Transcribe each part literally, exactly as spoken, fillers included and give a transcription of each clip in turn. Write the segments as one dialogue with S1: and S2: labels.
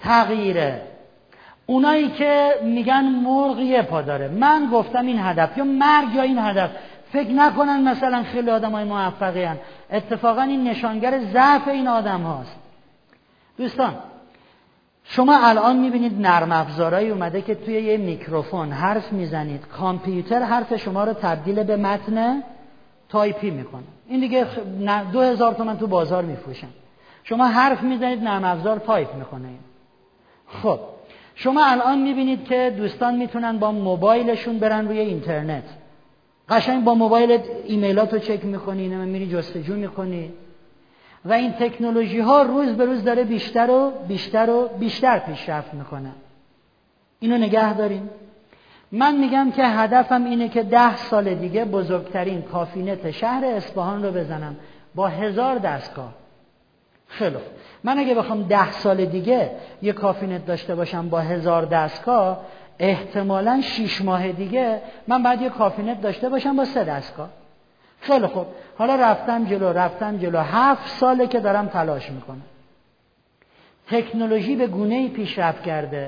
S1: تغییره. اونایی که میگن مرغ یه پا داره، من گفتم این هدف یا مرگ یا این هدف. فکر نکنن مثلا خیلی آدمای موفقی هن. اتفاقا این نشانگر ضعف این آدم هاست. دوستان شما الان میبینید نرم افزارهایی اومده که توی یه میکروفون حرف میزنید، کامپیوتر حرف شما رو تبدیل به متن تایپی میکنه. این دیگه دو هزار تومن تو بازار میفروشن. شما حرف میزنید نرم افزار تایپ میکنه. خب شما الان میبینید که دوستان میتونن با موبایلشون برن روی اینترنت، قشنگ با موبایل ایمیلاتو چک میکنی، میری جستجو میکنی و این تکنولوژی ها روز به روز داره بیشتر و بیشتر و بیشتر پیشرفت میکنه. اینو نگه داریم. من میگم که هدفم اینه که ده سال دیگه بزرگترین کافینت شهر اصفهان رو بزنم با هزار دستگاه. خیلی خوب. من اگه بخوام ده سال دیگه یه کافینت داشته باشم با هزار دستگاه، احتمالاً شیش ماه دیگه من باید یه کافینت داشته باشم با سه دستگاه. خیلی خوب. حالا رفتم جلو رفتم جلو هفت ساله که دارم تلاش میکنم. تکنولوژی به گونه‌ای پیشرفت کرده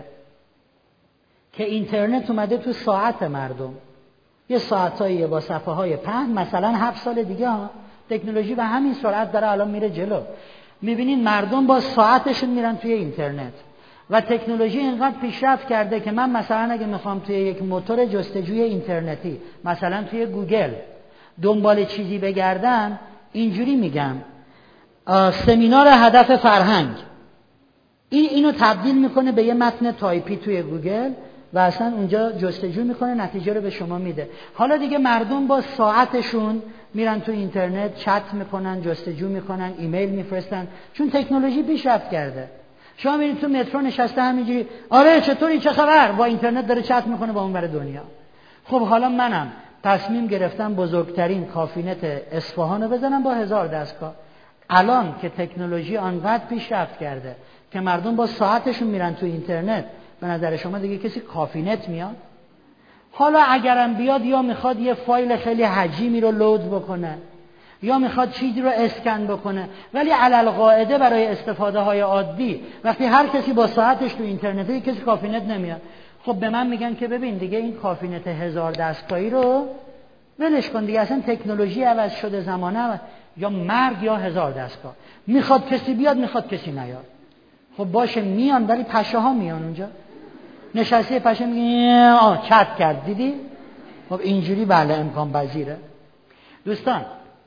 S1: که اینترنت اومده تو ساعت مردم. یه ساعتایی با صفحه های پهن، مثلا هفت سال دیگه ها تکنولوژی به همین سرعت داره الان میره جلو. میبینین مردم با ساعتشون میرن توی اینترنت و تکنولوژی اینقدر پیشرفت کرده که من مثلا اگه میخوام توی یک موتور جستجوی اینترنتی، مثلا توی گوگل دنبال چیزی بگردم، اینجوری میگم سمینار هدف فرهنگ، این اینو تبدیل میکنه به یه متن تایپی توی گوگل و اصلا اونجا جستجو میکنه، نتیجه رو به شما میده. حالا دیگه مردم با ساعتشون میرن تو اینترنت چت میکنن، جستجو میکنن، ایمیل میفرستن، چون تکنولوژی پیشرفت کرده. شما میرید تو مترو نشسته همینجوری، آره چطوری، چه خبر، با اینترنت داره چت میکنه با اون ور دنیا. خب حالا منم تصمیم گرفتم بزرگترین کافینت اصفهان رو بزنم با هزار دستگاه. الان که تکنولوژی آنقدر پیشرفت کرده که مردم با ساعتشون میرن تو اینترنت، به نظر شما دیگه کسی کافینت میاد؟ حالا اگرم بیاد یا میخواد یه فایل خیلی حجیمی رو لود بکنه یا میخواد چیزی رو اسکن بکنه، ولی علل قاعده برای استفاده های عادی وقتی هر کسی با ساعتش تو اینترنته، کسی کافینت نمیاد. خب به من میگن که ببین دیگه این کافینت هزار دستگاهی رو ولش کن دیگه، اصلا تکنولوژی عوض شده، زمانه یا مرگ یا هزار دستگاه. میخواد کسی بیاد، میخواد کسی نیاد. خب باشه میان، ولی پشه ها میان اونجا نشسته، پشه میگه آه چت کرد دیدی. خب اینجوری بله امکان پذیره. دوستان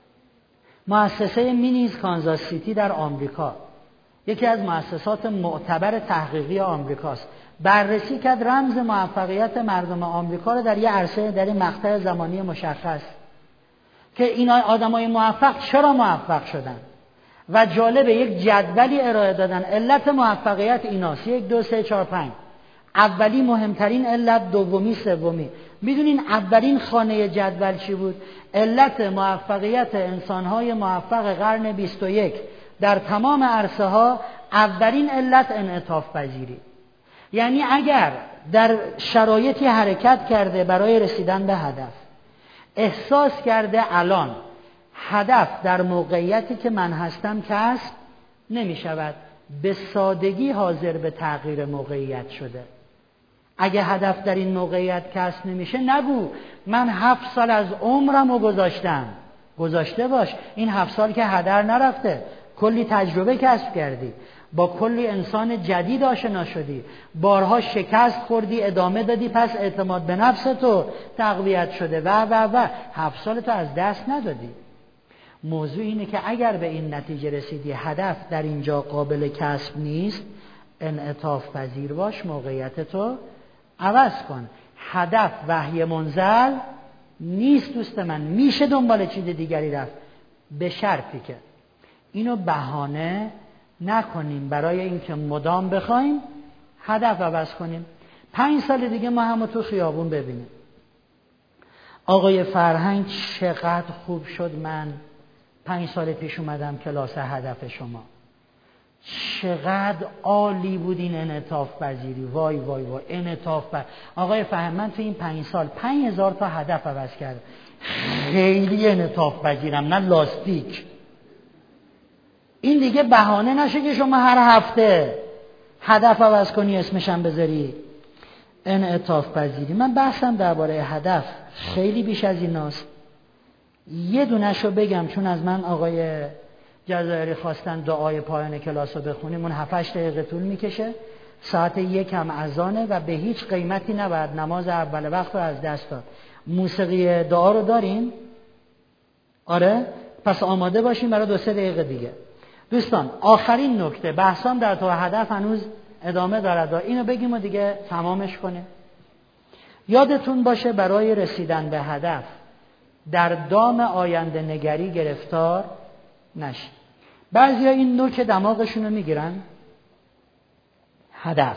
S1: مؤسسه مینیز کانزاس سیتی در آمریکا یکی از مؤسسات معتبر تحقیقی آمریکاست. بررسی کرد رمز موفقیت مردم آمریکا رو در یه عرصه، در این مقطع زمانی مشخص، که این آدمای موفق چرا موفق شدن و جالب یک جدولی ارائه دادن. علت موفقیت ایناست: یک دو سه چهار پنج. اولی مهمترین علت، دومی سومی. میدونین اولین خانه جدول چی بود؟ علت موفقیت انسانهای موفق قرن بیست و یک در تمام عرصه ها، اولین علت انعطاف پذیری. یعنی اگر در شرایطی حرکت کرده برای رسیدن به هدف، احساس کرده الان هدف در موقعیتی که من هستم کسب نمی شود، به سادگی حاضر به تغییر موقعیت شده. اگه هدف در این موقعیت کسب نمیشه، نگو من هفت سال از عمرم رو گذاشتم. گذاشته باش، این هفت سال که هدر نرفته، کلی تجربه کسب کردی، با کلی انسان جدید آشنا شدی، بارها شکست خوردی، ادامه دادی، پس اعتماد به نفس تو تقویت شده و و و هفت سال تو از دست ندادی. موضوع اینه که اگر به این نتیجه رسیدی هدف در اینجا قابل کسب نیست، انعطاف پذیر باش، موقعیت تو عوض کن. هدف وحی منزل نیست دوست من، میشه دنبال چیز دیگری رفت، به شرطی که اینو بهانه نکنیم برای اینکه مدام بخوایم هدف عوض کنیم. پنج سال دیگه ما همو تو خیابون ببینیم. آقای فرهنگ چقدر خوب شد من پنج سال پیش اومدم کلاس هدف شما، چقدر عالی بود این انعطاف پذیری، وای وای وای انعطاف پذیری. آقای فرهنگ من تو این پنج سال پنج هزار تا هدف عوض کردم، خیلی انعطاف پذیرم، نه لاستیک. این دیگه بهانه نشه که شما هر هفته هدف عوض کنی اسمشم بذاری انعطاف پذیری. من بحثم درباره هدف خیلی بیش از ایناست. یه دونه‌شو بگم چون از من آقای جزایری خواستن دعای پایان کلاس رو بخونیم. اون هفت هشت دقیقه طول میکشه، ساعت یک هم اذانه و به هیچ قیمتی نباید نماز اول وقت رو از دست داد. موسیقی دعا رو داریم؟ آره؟ پس آماده باشیم برای دو سه دقیقه دیگه. دوستان آخرین نکته، بحثام در تو هدف هنوز ادامه دارد، اینو بگیم و دیگه تمامش کنیم. یادتون باشه برای رسیدن به هدف در دام آینده نگری گرفتار نشید. بعضیا این نوک دماغشون رو میگیرن هدف،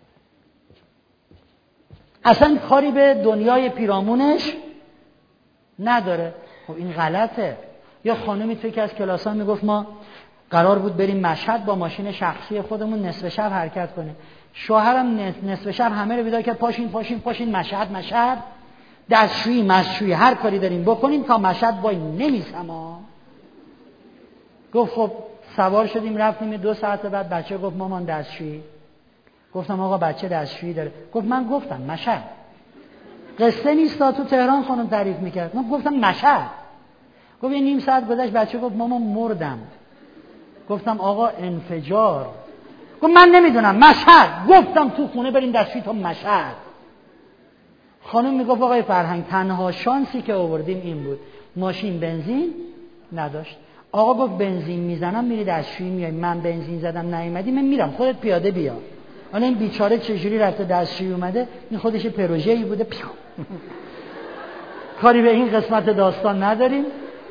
S1: اصلا کاری به دنیای پیرامونش نداره. خب این غلطه. یا خانمی توی که از کلاس ها میگفت ما قرار بود بریم مشهد با ماشین شخصی خودمون نصف شب حرکت کنیم. شوهرم نصف شب همه رو بیدار کرد پاشین پاشین پاشین مشهد مشهد دستشویی مشویی هر کاری داریم بکنیم تا مشهد وای نمیسم ها. گفت خب سوار شدیم رفتیم. دو ساعت بعد بچه گفت مامان دستشویی. گفتم آقا بچه دستشویی داره. گفت من گفتم مشهد. قصه نیست تا تو تهران خانم تعریف میکرد. من گفتم مشهد. گفت یه نیم ساعت گذشت بچه گفت مامان مردم. گفتم آقا انفجار. گفت من نمیدونم مشهد. گفتم تو خونه بریم دستشویی تا مشهد. خانم میگفت آقای فرهنگ تنها شانسی که آوردیم این بود ماشین بنزین نداشت. آقا گفت بنزین میزنم میری دستشویی میای. من بنزین زدم نیومدی من میرم خودت پیاده بیا. حالا این بیچاره چجوری رفته دستشویی اومده این خودش پروژه‌ای بوده پیو. کاری به این قسمت داستان نداریم.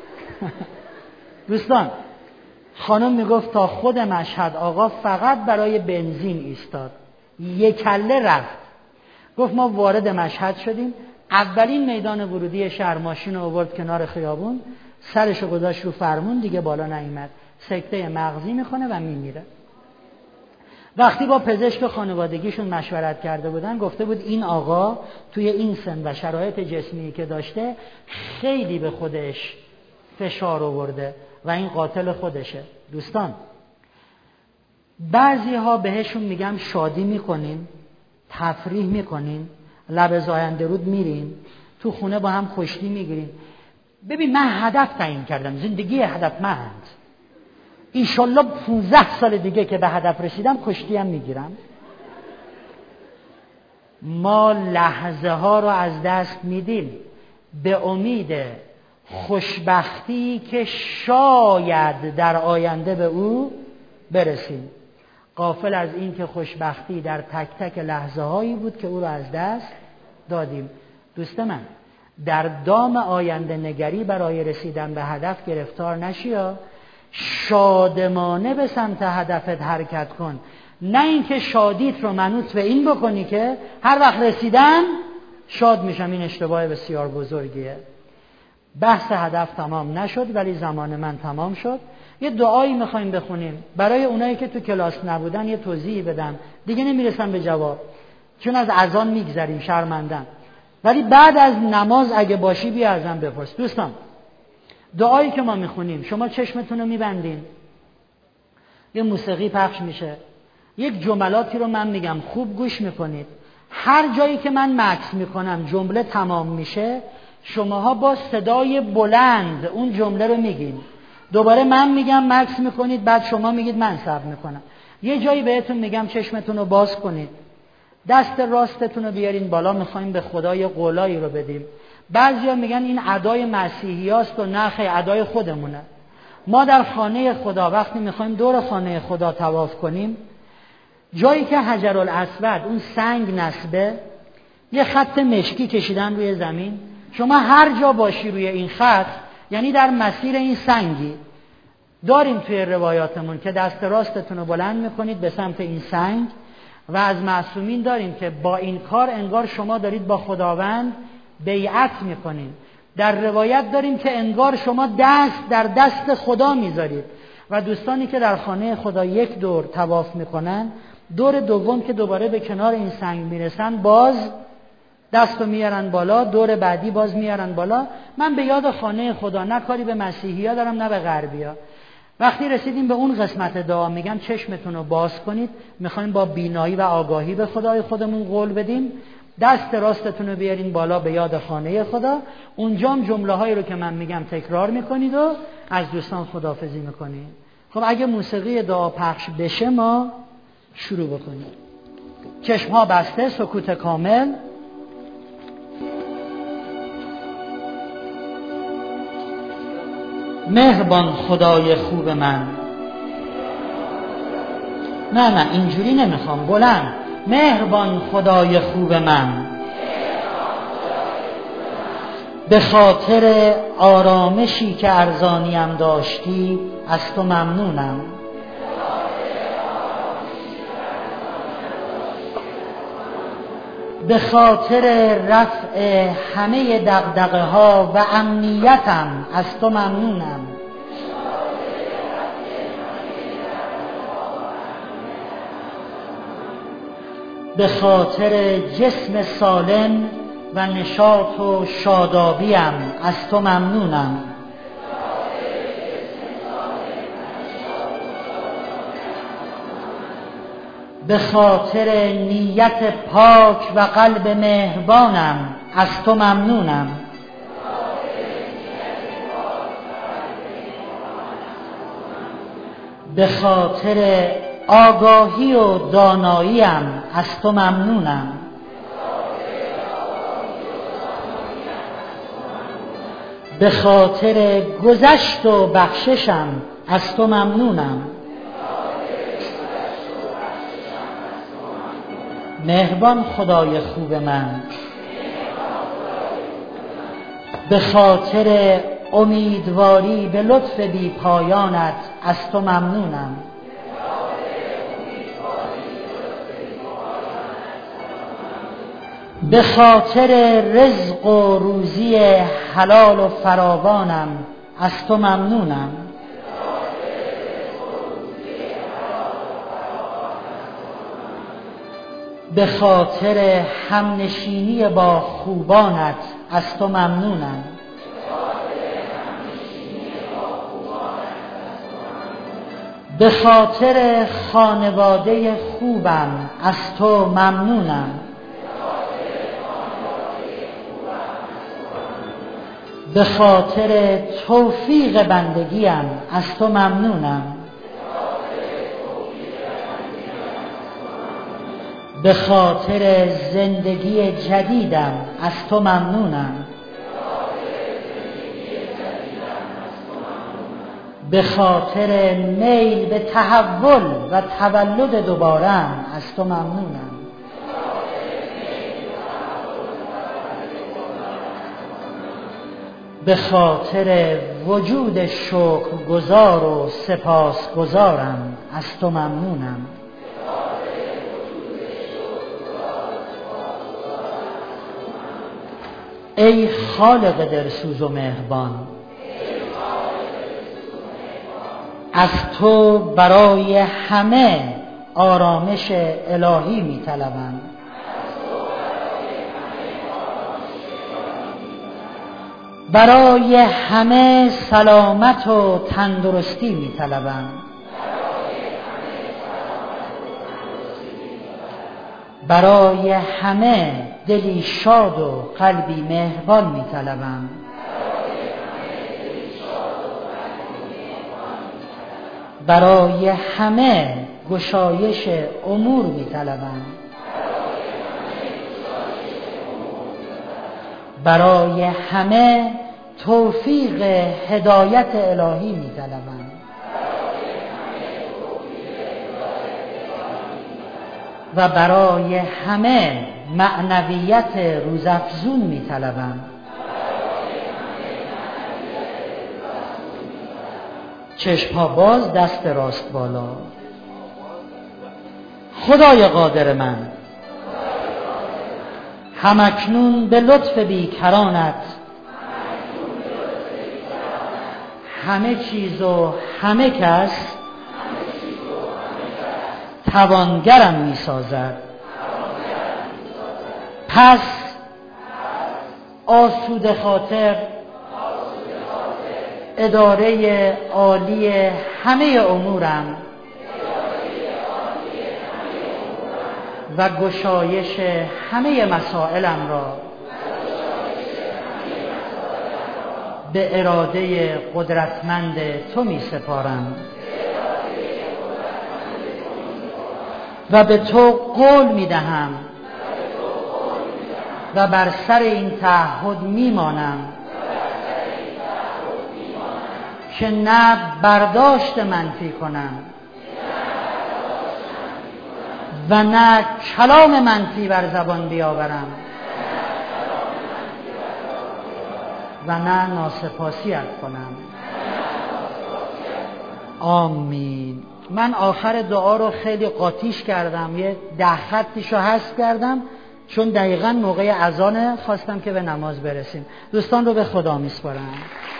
S1: دوستان خانم میگفت تا خود مشهد آقا فقط برای بنزین ایستاد، یک کله رفت. گفت ما وارد مشهد شدیم، اولین میدان ورودی شهر ماشین رو آورد کنار خیابون، سرشو گذاشت رو فرمون، دیگه بالا نیامد. سکته مغزی میکنه و میمیره. وقتی با پزشک خانوادگیشون مشورت کرده بودن گفته بود این آقا توی این سن و شرایط جسمی که داشته خیلی به خودش فشار آورده و این قاتل خودشه. دوستان بعضی ها بهشون میگم شادی میکنیم، تفریح میکنیم، لب زاینده رود میریم، تو خونه با هم کشتی میگیریم. ببین من هدف تعیین کردم، زندگی هدفمند. ایشالله پونزده سال دیگه که به هدف رسیدم کشتی هم میگیرم. ما لحظه ها رو از دست میدیم به امید خوشبختی که شاید در آینده به او برسیم، غافل از این که خوشبختی در تک تک لحظه هایی بود که او رو از دست دادیم. دوست من در دام آینده نگری برای رسیدن به هدف گرفتار نشیا، شادمانه به سمت هدفت حرکت کن، نه اینکه شادیت رو منوط به این بکنی که هر وقت رسیدن شاد میشم. این اشتباه بسیار بزرگیه. بحث هدف تمام نشد ولی زمان من تمام شد. یه دعایی میخوایم بخونیم برای اونایی که تو کلاس نبودن، یه توضیحی بدم. دیگه نمیرسم به جواب چون از اذان میگذریم، شرمندم. ولی بعد از نماز اگه باشی بیا ازم بپرس. دوستان دعایی که ما میخونیم شما چشمتون رو میبندین، یه موسیقی پخش میشه، یک جملاتی رو من میگم خوب گوش میکنید. هر جایی که من مکث میکنم جمله تمام میشه، شماها با صدای بلند اون جمله رو میگین. دوباره من میگم مکث میکنید، بعد شما میگید من صبر میکنم. یه جایی بهتون میگم چشمتون رو باز کنید، دست راستتون رو بیارین بالا، میخوایم به خدای قولایی رو بدیم. بعضیا میگن این ادای مسیحی هاست و نه خیر ادای خودمونه. ما در خانه خدا وقتی میخوایم دور خانه خدا طواف کنیم، جایی که حجرالاسود اون سنگ نصبه، یه خط مشکی کشیدن روی زمین. شما هر جا باشی روی این خط یعنی در مسیر این سنگی. داریم توی روایاتمون که دست راستتون رو بلند میکنید به سمت این سنگ و از معصومین داریم که با این کار انگار شما دارید با خداوند بیعت میکنید. در روایت داریم که انگار شما دست در دست خدا میذارید. و دوستانی که در خانه خدا یک دور طواف میکنن، دور دوم که دوباره به کنار این سنگ میرسن باز دستو میارن بالا، دور بعدی باز میارن بالا. من به یاد خانه خدا، نه کاری به مسیحی ها دارم نه به غربی ها، وقتی رسیدیم به اون قسمت دعا میگم چشمتون رو باز کنید، میخوایم با بینایی و آگاهی به خدای خودمون قول بدیم. دست راستتون رو بیارین بالا به یاد خانه خدا، اونجام جمله هایی رو که من میگم تکرار میکنید و از دوستان خداحافظی میکنید. خب اگه موسیقی دعا پخش بشه ما شروع بکنیم. چشم ها بسته، سکوت کامل. مهربان خدای خوب من. نه نه اینجوری نمیخوام، بلند. مهربان خدای خوب من، به خاطر آرامشی که ارزانیم داشتی از تو ممنونم. به خاطر رفع همه دغدغه ها و امنیتم از تو ممنونم. به خاطر جسم سالم و نشاط و شادابیم از تو ممنونم. به خاطر نیت پاک و قلب مهربانم از تو ممنونم. به خاطر آگاهی و داناییم از تو ممنونم. به خاطر گذشت و بخششم از تو ممنونم. مهربان خدای خوب من، به خاطر امیدواری به لطف بی پایانت از تو ممنونم. به خاطر رزق و روزی حلال و فراوانم از تو ممنونم. به خاطر همنشینی با خوبانت از تو ممنونم. به خاطر خانواده خوبم از تو ممنونم. به خاطر توفیق بندگیم از تو ممنونم. به خاطر زندگی جدیدم از تو ممنونم. به خاطر میل به تحول و تولد دوبارم از تو ممنونم. به خاطر وجود شکرگزار و سپاسگزارم از تو ممنونم. ای خالق دلسوز و مهربان، از تو برای همه آرامش الهی می طلبم. برای همه سلامت و تندرستی می طلبم. برای همه دلی شاد و قلبی مهربان می طلبم. برای همه گشایش امور می طلبم. برای همه توفیق هدایت الهی می طلبم. و برای همه معنویت روزافزون می طلبم. چشم‌ها باز، دست راست بالا. خدای قادر من، همکنون به لطف بیکرانت همه چیز و همه کس توانگرم می سازد. پس آسوده خاطر اداره عالی همه امورم و گشایش همه مسائلم را به اراده قدرتمند تو می سپارم و به تو قول می دهم و بر سر این تعهد می مانم که نه برداشت منفی کنم و نه کلام منفی بر زبان بیاورم و نه ناسپاسیت کنم. آمین. من آخر دعا رو خیلی قاطیش کردم، یه ده خطیشو حذف کردم چون دقیقاً موقع اذان خواستم که به نماز برسیم. دوستان رو به خدا میسپارم.